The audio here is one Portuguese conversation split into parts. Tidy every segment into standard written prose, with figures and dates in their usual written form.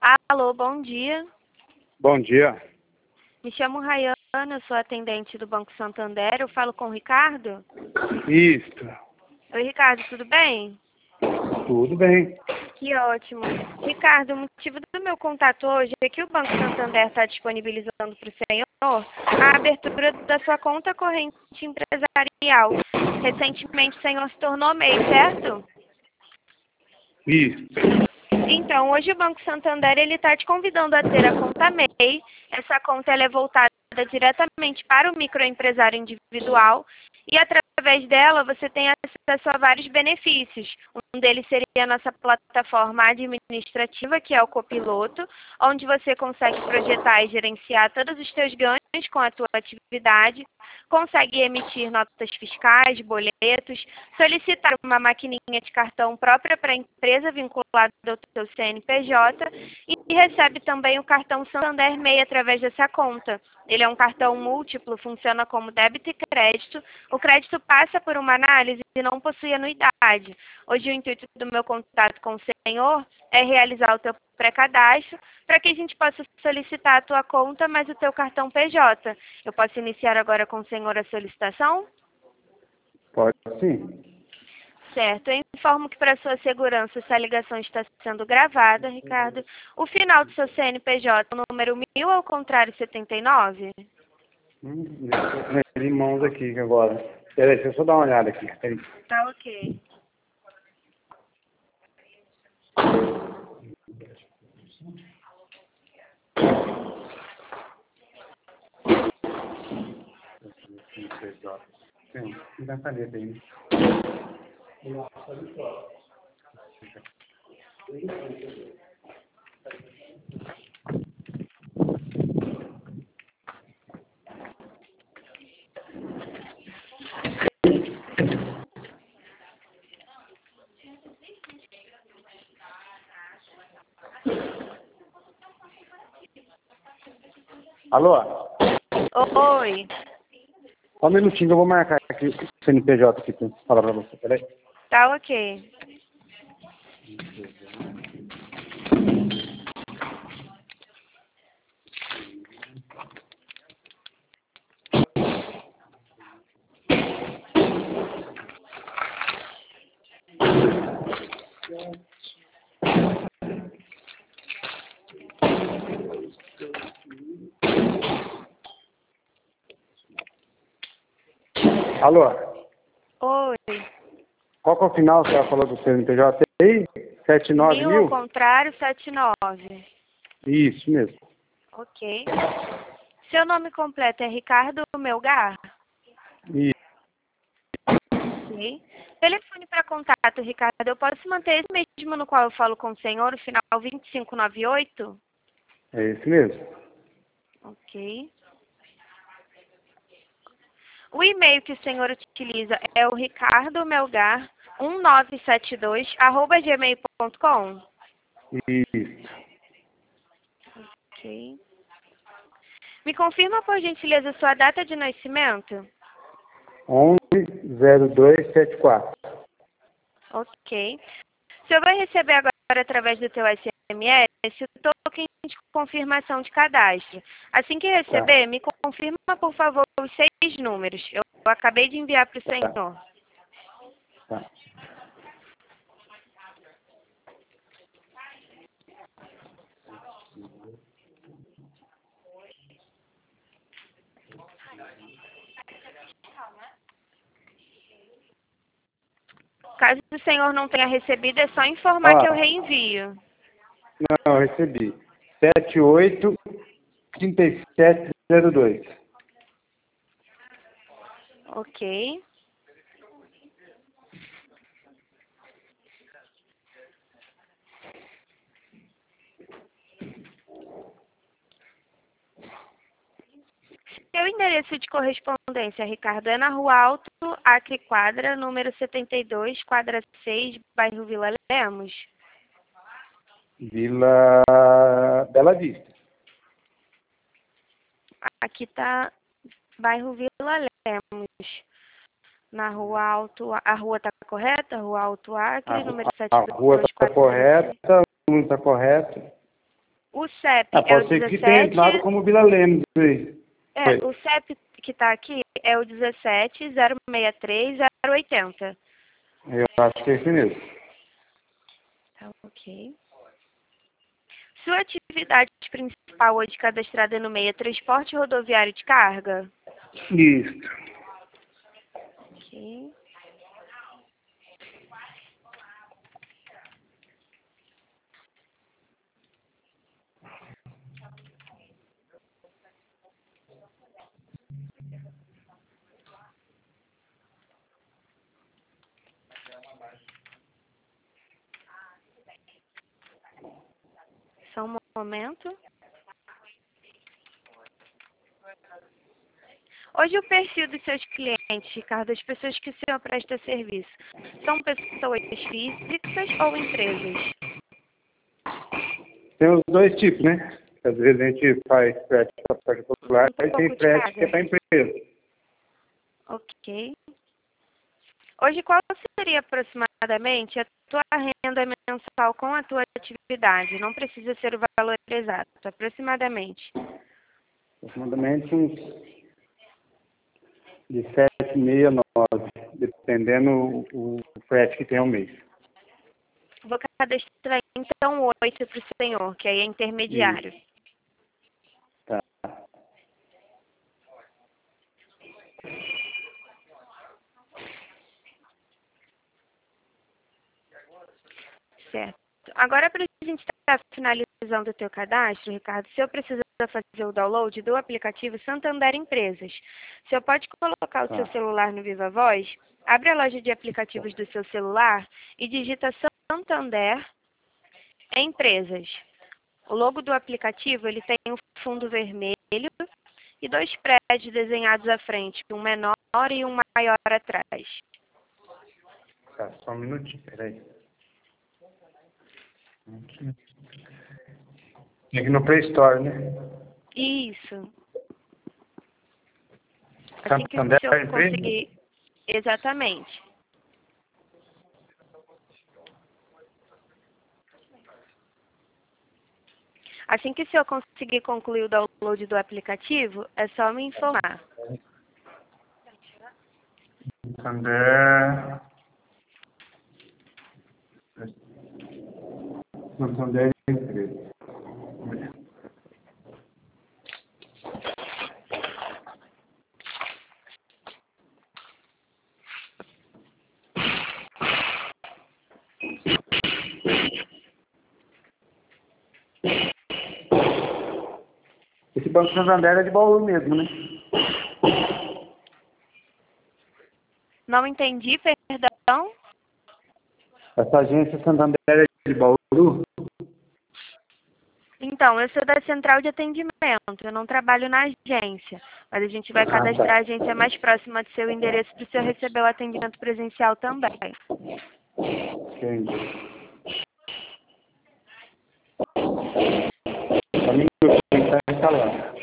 Alô, bom dia. Bom dia. Me chamo Rayana, eu sou atendente do Banco Santander. Eu falo com o Ricardo? Isso. Oi, Ricardo, tudo bem? Tudo bem. Que ótimo. Ricardo, o motivo do meu contato hoje é que o Banco Santander está disponibilizando para o senhor a abertura da sua conta corrente empresarial. Recentemente o senhor se tornou MEI, certo? Isso. Então, hoje o Banco Santander está te convidando a ter a conta MEI. Essa conta ela é voltada diretamente para o microempresário individual e através dela você tem acesso a vários benefícios. Um deles seria a nossa plataforma administrativa, que é o Copiloto, onde você consegue projetar e gerenciar todos os seus ganhos com a tua atividade, consegue emitir notas fiscais, boletos, solicitar uma maquininha de cartão própria para a empresa vinculada ao seu CNPJ e recebe também o cartão Santander MEI através dessa conta. Ele é um cartão múltiplo, funciona como débito e crédito. O crédito passa por uma análise e não possui anuidade. Hoje o intuito do meu contato com o senhor é realizar o teu pré-cadastro para que a gente possa solicitar a tua conta, mais o teu cartão PJ. Eu posso iniciar agora com o senhor a solicitação? Pode sim. Certo. Eu informo que para sua segurança essa ligação está sendo gravada, Ricardo. O final do seu CNPJ, o número 1000 ao contrário 79? Deixa eu ver em mãos aqui agora. Peraí, deixa eu só dar uma olhada aqui. Peraí. Tá ok. Me dá a caneta aí. Alô? Oi. Só um minutinho que eu vou marcar aqui o CNPJ aqui para falar para você. Peraí. Tá ok. Alô? Oi. Qual que é o final que ela falou do CNPJ aí? 79 1000 ao mil? contrário 79. Isso mesmo. Ok. Seu nome completo é Ricardo Melgar? Isso. Ok. Telefone para contato, Ricardo. Eu posso manter esse mesmo no qual eu falo com o senhor, o final 2598? É esse mesmo. Ok. O e-mail que o senhor utiliza é o ricardomelgar1972@gmail.com. Isso. Ok. Me confirma, por gentileza, sua data de nascimento? 110274. Ok. O senhor vai receber agora, através do teu SMS, o token de confirmação de cadastro. Assim que Tá. receber, me confirma, por favor, os 6 números. Eu acabei de enviar para o senhor. Tá. Caso o senhor não tenha recebido, é só informar que eu reenvio. Não, eu recebi. 783702. Ok. Seu endereço de correspondência, Ricardo, é na Rua Alto, Acre Quadra, número 72, quadra 6, bairro Vila Lemos. Vila Bela Vista. Aqui está bairro Vila Lemos. Na Rua Alto, a rua está correta? Rua Alto Acre, número A rua 72, está quadra 6. correta, o número está correto. O CEP Ah, é o pode ser que tenha 17. entrado como Vila Lemos aí. Foi. O CEP que está aqui é o 17 063 080. Eu acho que é esse mesmo. Tá, ok. Sua atividade principal hoje cadastrada no MEI é transporte rodoviário de carga? Isso. Ok. Só um momento. Hoje o perfil dos seus clientes, Ricardo, as pessoas que o senhor presta serviço, são pessoas físicas ou empresas? Tem os dois tipos, né? Às vezes a gente faz frete para particular Um e pouco tem de frete que é cada. para empresa. Ok. Hoje, qual seria aproximadamente a tua renda mensal com a tua atividade? Não precisa ser o valor exato, aproximadamente. Aproximadamente uns de 7,5 a 9, dependendo o frete que tem ao mês. Vou cadastrar então 8 para o senhor, que aí é intermediário. Isso. Tá. Certo. Agora, para a gente estar finalizando o teu cadastro, Ricardo, se eu precisar fazer o download do aplicativo Santander Empresas, o senhor pode colocar o seu Tá. celular no Viva Voz, abre a loja de aplicativos do seu celular e digita Santander Empresas. O logo do aplicativo ele tem um fundo vermelho e 2 prédios desenhados à frente, um menor e um maior atrás. Tá, só um minutinho, peraí. Aqui no Play Store, né? Isso. Assim que o Santander senhor Empresa? conseguir... Exatamente. Assim que o senhor conseguir concluir o download do aplicativo, é só me informar. Santander. Santander Empresa. Esse Banco Santander é de Bauru mesmo, né? Não entendi, perdão? Essa agência Santander é de Bauru? Então, eu sou da central de atendimento, eu não trabalho na agência, mas a gente vai Ah, cadastrar a tá. agência mais próxima do seu endereço para o senhor receber o atendimento presencial também. Entendi. Só um minuto, tem que estar instalando.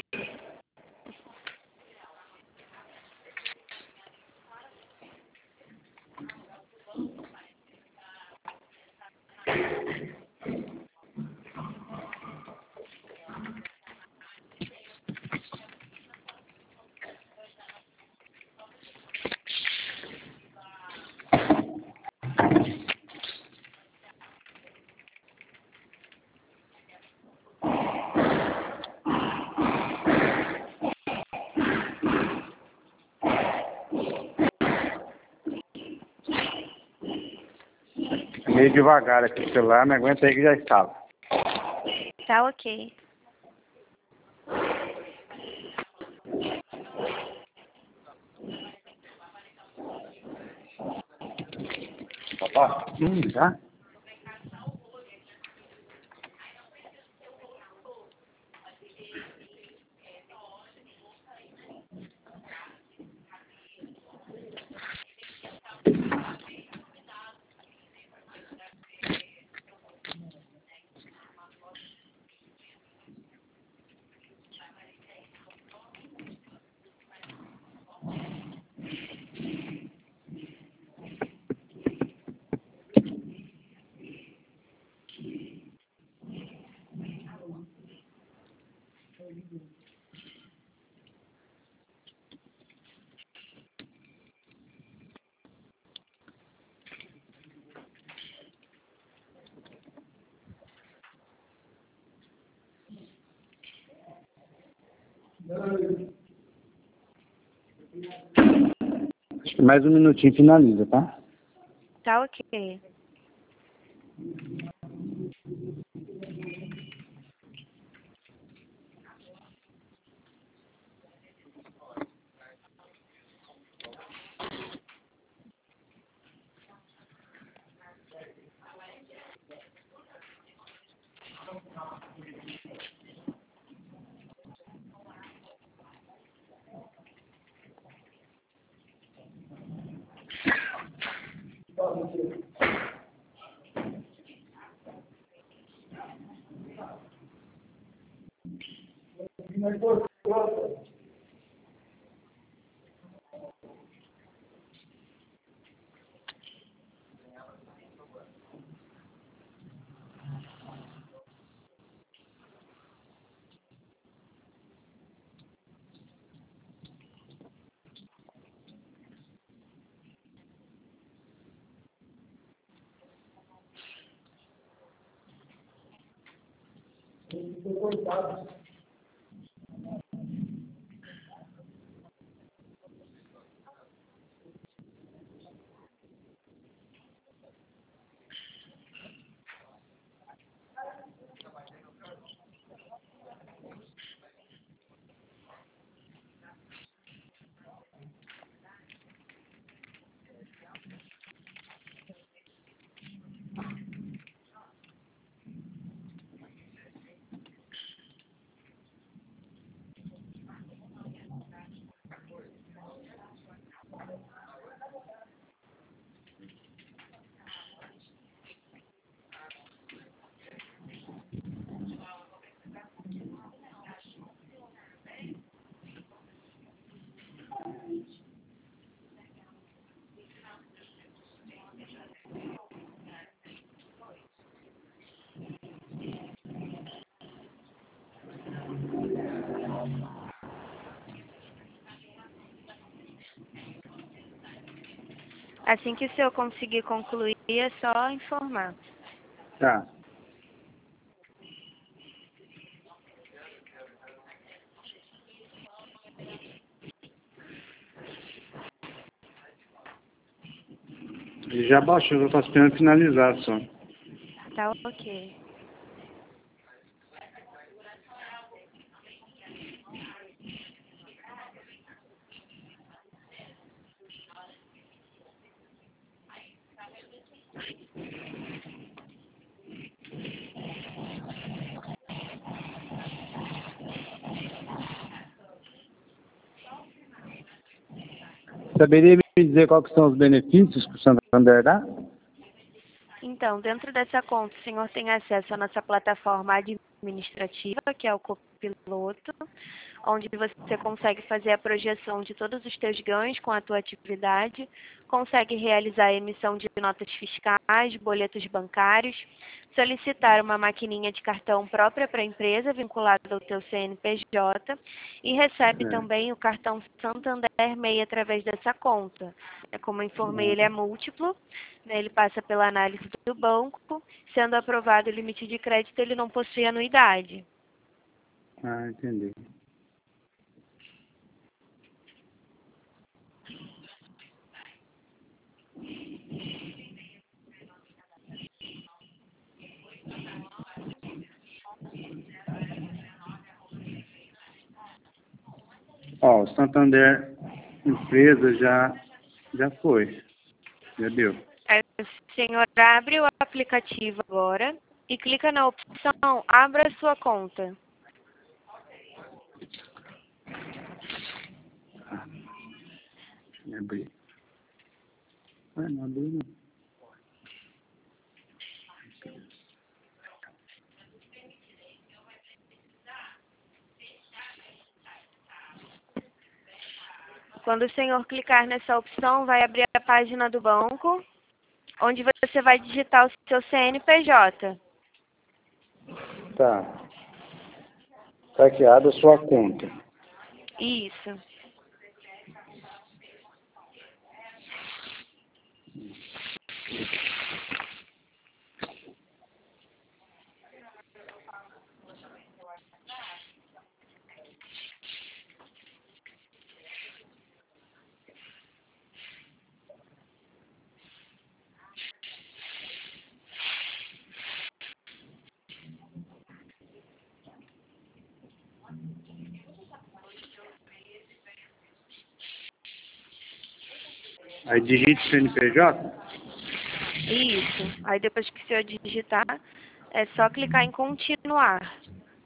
Meio devagar aqui o celular, não aguenta aí que já estava. Tá ok. Ó, já? Acho que mais um minutinho finaliza, tá? Tá ok. Assim que o senhor conseguir concluir, é só informar. Tá. Ele já baixou, eu estou esperando finalizar só. Tá ok. Saberia me dizer quais que são os benefícios que o Santander dá? Então, dentro dessa conta, o senhor tem acesso à nossa plataforma administrativa, que é o Copiloto, onde você consegue fazer a projeção de todos os seus ganhos com a tua atividade, consegue realizar a emissão de notas fiscais, boletos bancários, solicitar uma maquininha de cartão própria para a empresa, vinculada ao teu CNPJ, e recebe também o cartão Santander MEI através dessa conta. Como eu informei, ele é múltiplo, né, ele passa pela análise do banco, sendo aprovado o limite de crédito, ele não possui anuidade. Ah, entendi. Ó, o Santander empresa já foi. Já deu. Aí o senhor abre o aplicativo agora e clica na opção Abra sua conta. Me abri. Ué, não abriu não. Quando o senhor clicar nessa opção, vai abrir a página do banco, onde você vai digitar o seu CNPJ. Tá. Tá aqui, abre a sua conta. Isso. Aí digite CNPJ. Isso. Aí depois que o senhor digitar, é só clicar em continuar.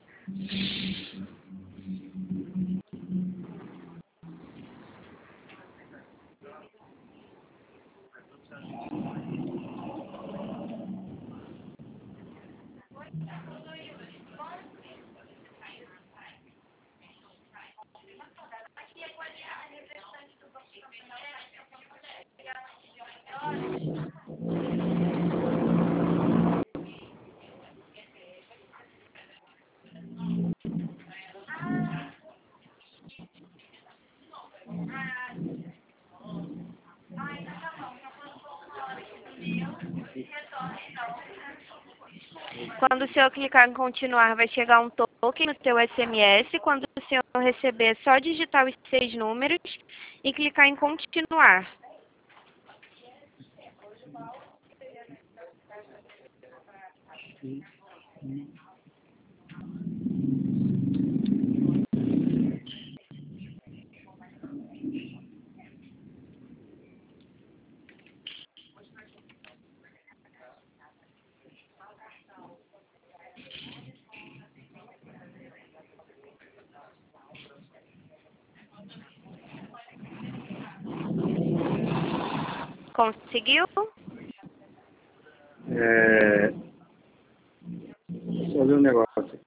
Quando o senhor clicar em continuar, vai chegar um token no seu SMS. Quando o senhor receber, é só digitar os 6 números e clicar em continuar. Conseguiu? Só ver um negócio.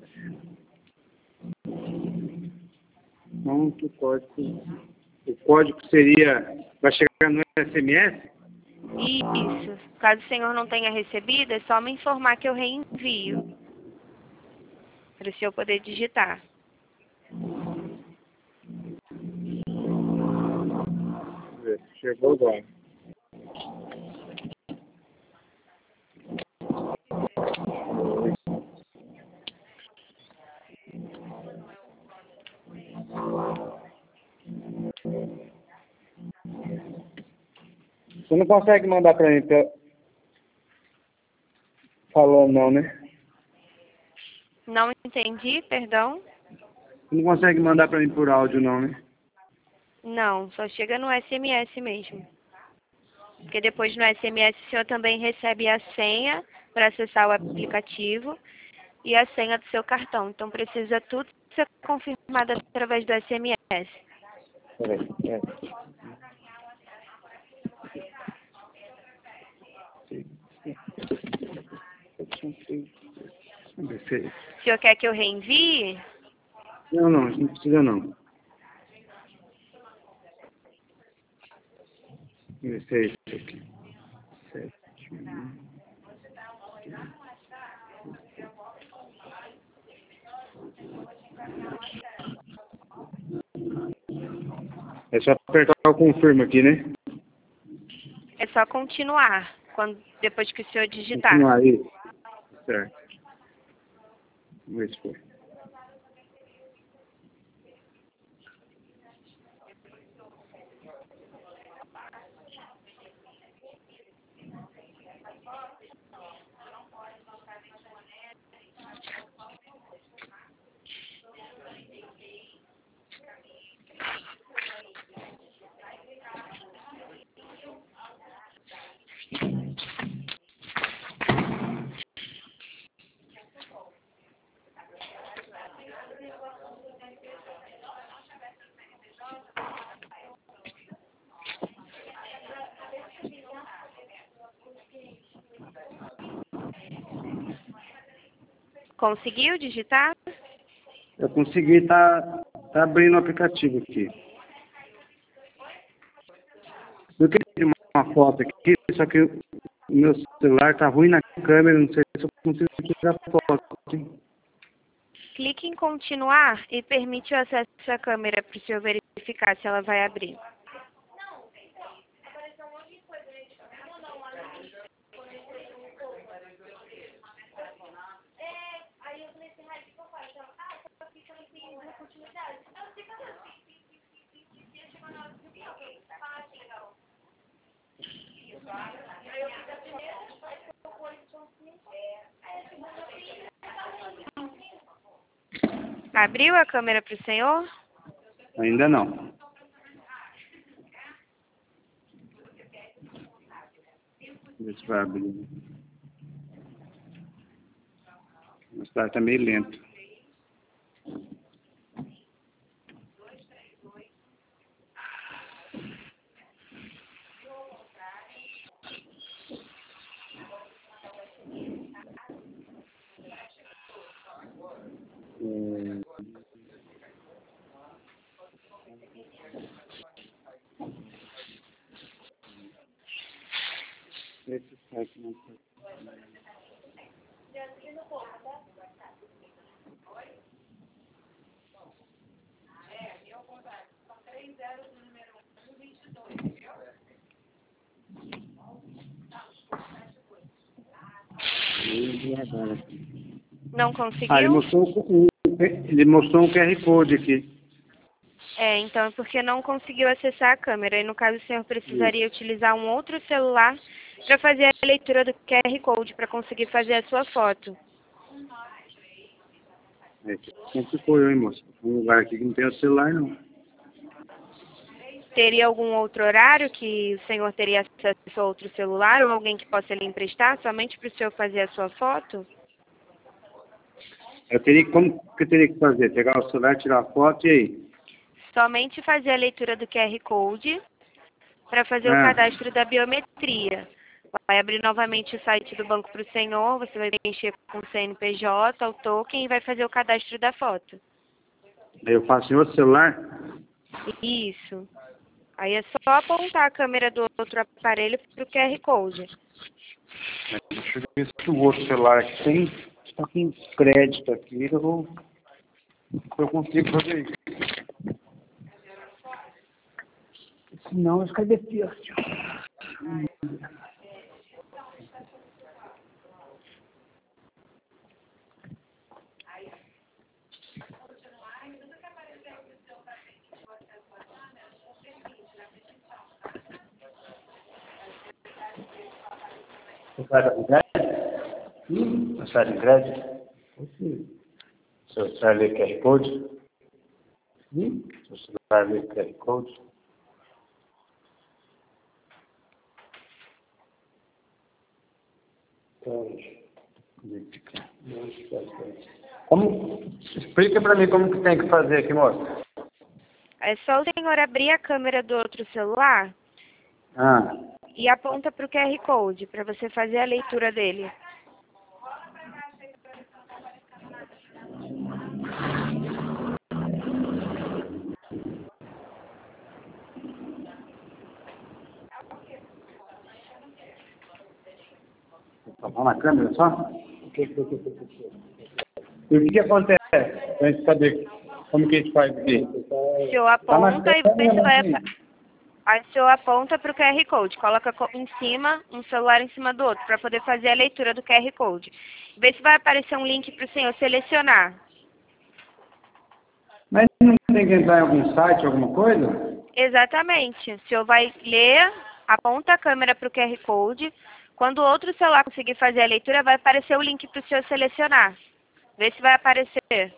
Não, que código. O código seria. Vai chegar no SMS? Isso. Caso o senhor não tenha recebido, é só me informar que eu reenvio. Para o senhor poder digitar. Chegou agora. Você não consegue mandar para mim falando não, né? Não entendi, perdão? Você não consegue mandar para mim por áudio não, né? Não, só chega no SMS mesmo. Porque depois no SMS o senhor também recebe a senha para acessar o aplicativo e a senha do seu cartão. Então precisa tudo ser confirmado através do SMS. Peraí. O senhor quer que eu reenvie? Não, isso não precisa não. Esse é esse aqui. 7. É só apertar o confirma aqui, né? É só continuar, depois que o senhor digitar. Continuar aí. Certo. Vamos ver se foi. Conseguiu digitar? Eu consegui, tá abrindo o aplicativo aqui. Eu queria uma foto aqui, só que o meu celular tá ruim na câmera, não sei se eu consigo tirar foto. Hein? Clique em continuar e permite o acesso à câmera para o senhor verificar se ela vai abrir. Abriu a câmera para o senhor? Ainda não. Ver se vai abrir. O celular está meio lento. Esse site não está. E agora? Não Ele conseguiu? mostrou um QR Code aqui. Então é porque não conseguiu acessar a câmera. E no caso, o senhor precisaria utilizar um outro celular para fazer a leitura do QR Code, para conseguir fazer a sua foto. Sempre foi, hein, moço? Um lugar aqui que não tem o celular, não. Teria algum outro horário que o senhor teria acesso a outro celular ou alguém que possa lhe emprestar somente para o senhor fazer a sua foto? Como que eu teria que fazer? Pegar o celular, tirar a foto e aí? Somente fazer a leitura do QR Code para fazer o cadastro da biometria. Vai abrir novamente o site do banco para o senhor, você vai preencher com o CNPJ, o token e vai fazer o cadastro da foto. Aí eu faço em outro celular? Isso. Aí é só apontar a câmera do outro aparelho para o QR Code. Deixa eu ver se o outro celular aqui tem. Está com crédito aqui, eu consigo fazer isso. Senão eu ficar difícil. Você vai com crédito? Você vai com crédito? Sim. Seu celular lê QR Code? Sim. Seu celular lê QR Code? Explica para mim como que tem que fazer aqui, moço. É só o senhor abrir a câmera do outro celular e aponta para o QR Code, para você fazer a leitura dele. Vamos na câmera só? E o que acontece? A gente saber como que a gente faz aqui? O senhor aponta e você vai... Aí o senhor aponta para o QR Code, coloca em cima, um celular em cima do outro, para poder fazer a leitura do QR Code. Vê se vai aparecer um link para o senhor selecionar. Mas não tem que entrar em algum site, alguma coisa? Exatamente. O senhor vai ler, aponta a câmera para o QR Code. Quando o outro celular conseguir fazer a leitura, vai aparecer o link para o senhor selecionar. Vê se vai aparecer.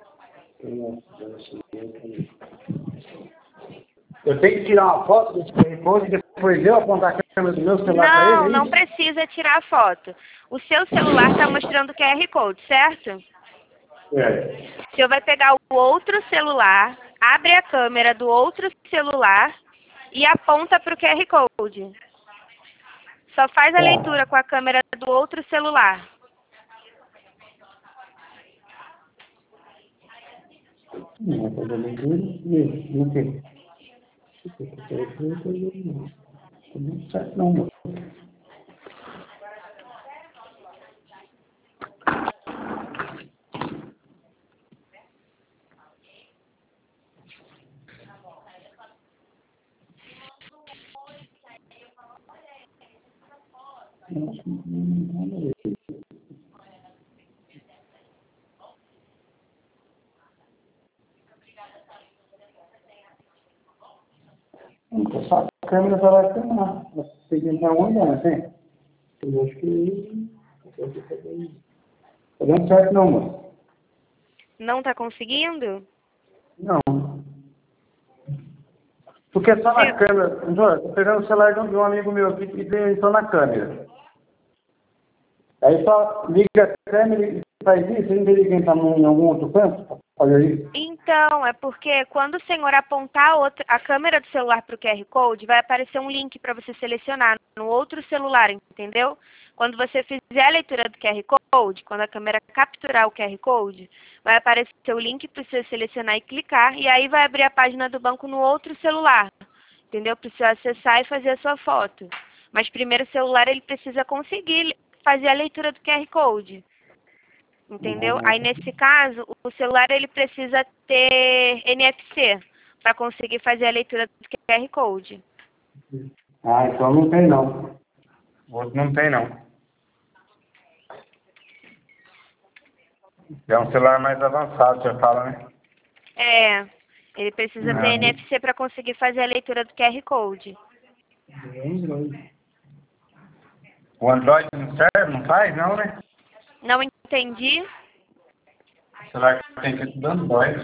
Eu tenho que tirar uma foto desse QR Code e depois eu apontar a câmera do meu celular para ele? Não precisa tirar a foto. O seu celular está mostrando o QR Code, certo? O senhor vai pegar o outro celular, abre a câmera do outro celular e aponta para o QR Code. Só faz a leitura com a câmera do outro celular. Não, vai fazer a leitura? Não tem. Não certo não, moço. Só a câmera só vai filmar. Você tem que entrar onde, não tem? Eu acho que tá dando certo não, moço. Não está conseguindo? Não. Porque só na câmera. Estou pegando o celular de um amigo meu aqui e entrou na câmera. Aí só liga a câmera e faz isso, não tem quem está em algum outro canto para fazer isso? Então, é porque quando o senhor apontar a câmera do celular para o QR Code, vai aparecer um link para você selecionar no outro celular, entendeu? Quando você fizer a leitura do QR Code, quando a câmera capturar o QR Code, vai aparecer o link para você selecionar e clicar, e aí vai abrir a página do banco no outro celular, entendeu? Para você acessar e fazer a sua foto. Mas primeiro o celular ele precisa conseguir fazer a leitura do QR Code. Entendeu? Aí, nesse caso, o celular ele precisa ter NFC para conseguir fazer a leitura do QR Code. Ah, então não tem não. O outro não tem não. É um celular mais avançado, você fala, né? É, ele precisa ter NFC para conseguir fazer a leitura do QR Code. O Android não serve, não faz não, né? Não entendi? O celular tem que ser do Android,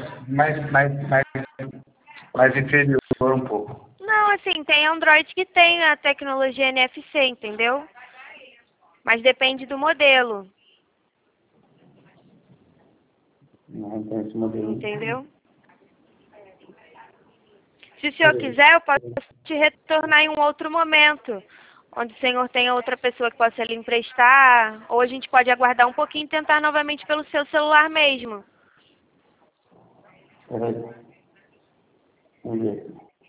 mais inferior um pouco. Não, assim, tem Android que tem a tecnologia NFC, entendeu? Mas depende do modelo, Não tem esse modelo. entendeu? Se o senhor quiser, eu posso te retornar em um outro momento, onde o senhor tenha outra pessoa que possa lhe emprestar, ou a gente pode aguardar um pouquinho e tentar novamente pelo seu celular mesmo. Peraí. Vamos ver.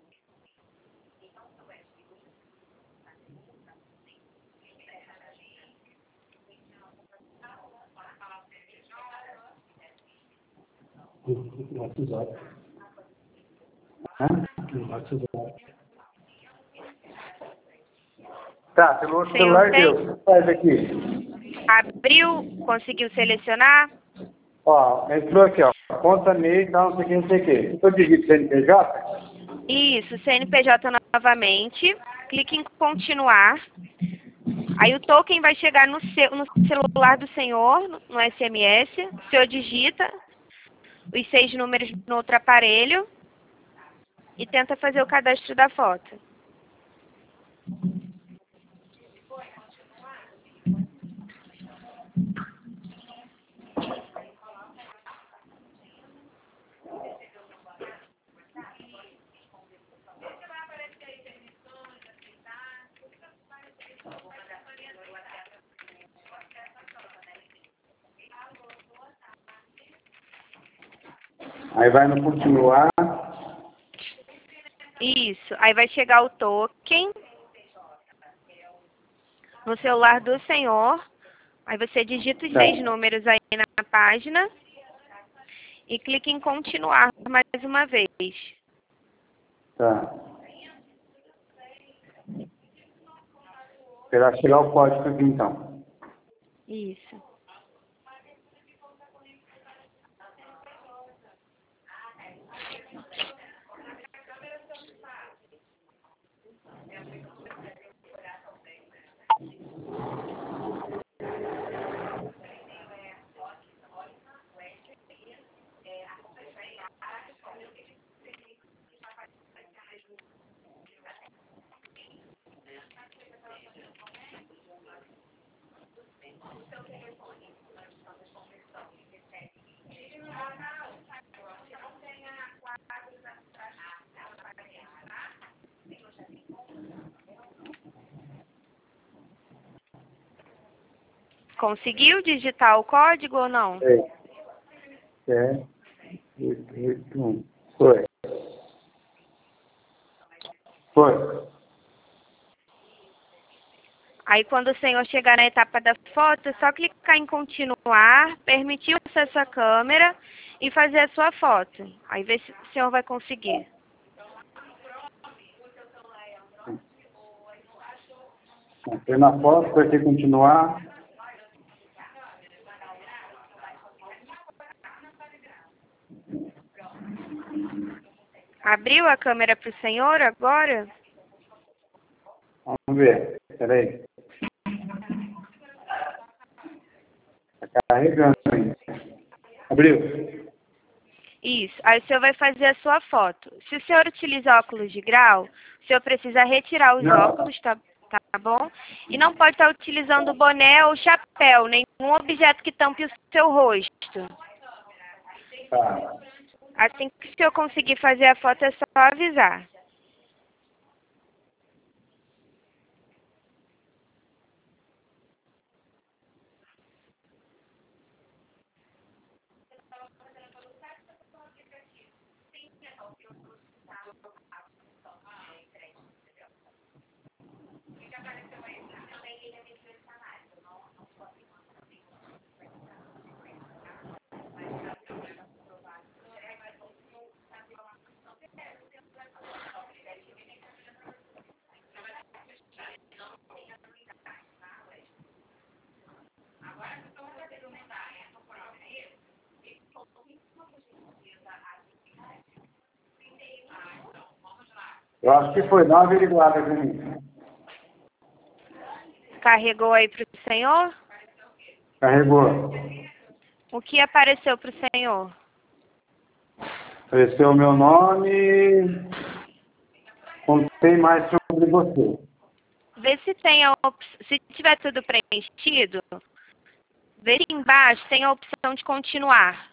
No WhatsApp. Hã? No WhatsApp. Tá, pelo outro Sim, celular eu sei. deu. O que faz aqui? Abriu, conseguiu selecionar? Ó, entrou aqui, ó. Conta MEI, tal, não sei o que, não sei o que. Eu digito CNPJ? Isso, CNPJ novamente. Clique em continuar. Aí o token vai chegar no celular do senhor, no SMS. O senhor digita os 6 números no outro aparelho e tenta fazer o cadastro da foto. Aí vai no continuar. Isso. Aí vai chegar o token no celular do senhor. Aí você digita os 6 números aí na página e clica em continuar mais uma vez. Tá. Esperar chegar o código aqui então. Isso. Conseguiu digitar o código ou não? É. 881. Foi. Foi. Aí quando o senhor chegar na etapa da foto, é só clicar em continuar, permitir o acesso à câmera e fazer a sua foto. Aí vê se o senhor vai conseguir. Entrei na foto, apertei continuar. Abriu a câmera para o senhor agora? Vamos ver. Peraí. Tá carregando ainda. Abriu. Isso. Aí o senhor vai fazer a sua foto. Se o senhor utiliza óculos de grau, o senhor precisa retirar os Não. óculos, tá bom? E não pode estar utilizando boné ou chapéu, nenhum objeto que tampe o seu rosto. Tá. Assim que o senhor conseguir fazer a foto, é só avisar. Eu acho que foi. Dá uma averiguada pra mim. Carregou aí para o senhor? Carregou. O que apareceu para o senhor? Apareceu o meu nome. Contei mais sobre você. Vê se tem a se tiver tudo preenchido, vê se embaixo tem a opção de continuar.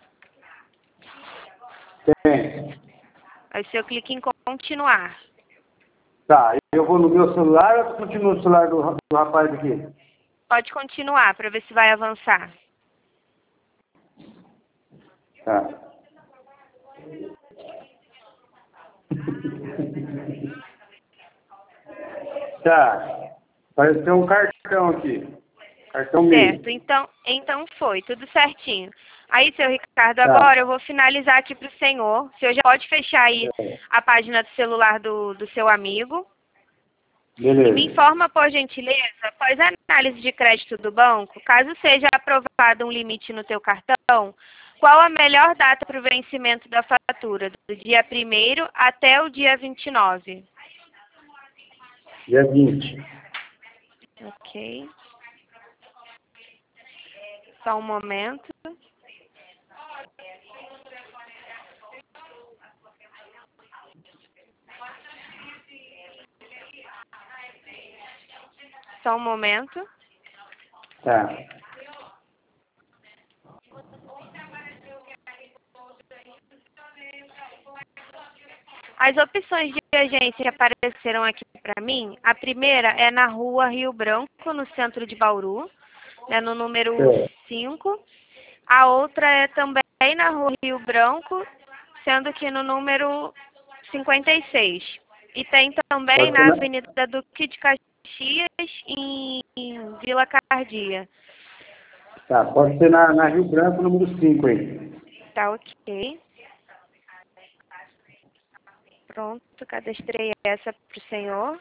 Tem. Aí o senhor clica em continuar. Tá, eu vou no meu celular ou continuo no celular do rapaz aqui? Pode continuar para ver se vai avançar. Tá. Tá. Apareceu um cartão aqui. Cartão meu. Certo, então foi, tudo certinho. Aí, seu Ricardo, Tá. agora eu vou finalizar aqui para o senhor. O senhor já pode fechar aí a página do celular do seu amigo. E me Beleza. informa, por gentileza, após a análise de crédito do banco, caso seja aprovado um limite no teu cartão, qual a melhor data para o vencimento da fatura? Do dia 1º até o dia 29. Dia 20. Ok. Só um momento. Só um momento. Tá. As opções de agência que apareceram aqui para mim, a primeira é na rua Rio Branco, no centro de Bauru, né, no número 5. A outra é também na rua Rio Branco, sendo que no número 56. E tem também na Avenida Duque de Caxias, em Vila Cardia. Tá, pode ser na Rio Branco, número 5 aí. Tá ok. Pronto, cadastrei essa para o senhor.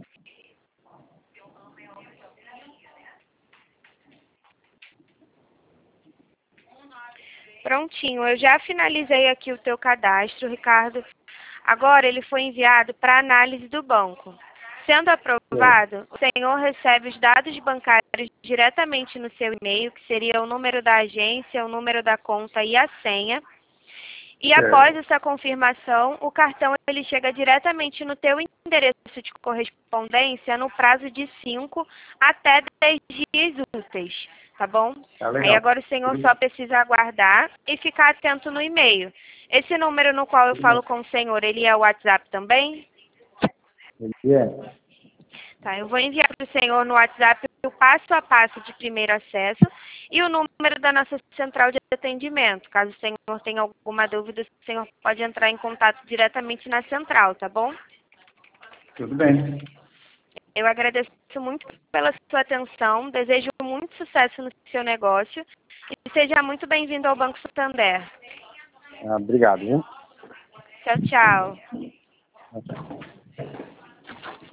Prontinho, eu já finalizei aqui o teu cadastro, Ricardo. Agora ele foi enviado para análise do banco. Sendo aprovado, o senhor recebe os dados bancários diretamente no seu e-mail, que seria o número da agência, o número da conta e a senha. E após essa confirmação, o cartão ele chega diretamente no teu endereço de correspondência no prazo de 5 até 10 dias úteis, tá bom? Tá legal. Aí agora o senhor só precisa aguardar e ficar atento no e-mail. Esse número no qual eu falo com o senhor, ele é o WhatsApp também? Ele é. Tá, eu vou enviar para o senhor no WhatsApp o passo a passo de primeiro acesso e o número da nossa central de atendimento. Caso o senhor tenha alguma dúvida, o senhor pode entrar em contato diretamente na central, tá bom? Tudo bem. Eu agradeço muito pela sua atenção, desejo muito sucesso no seu negócio e seja muito bem-vindo ao Banco Santander. Obrigado, viu? Tchau, tchau. Tchau.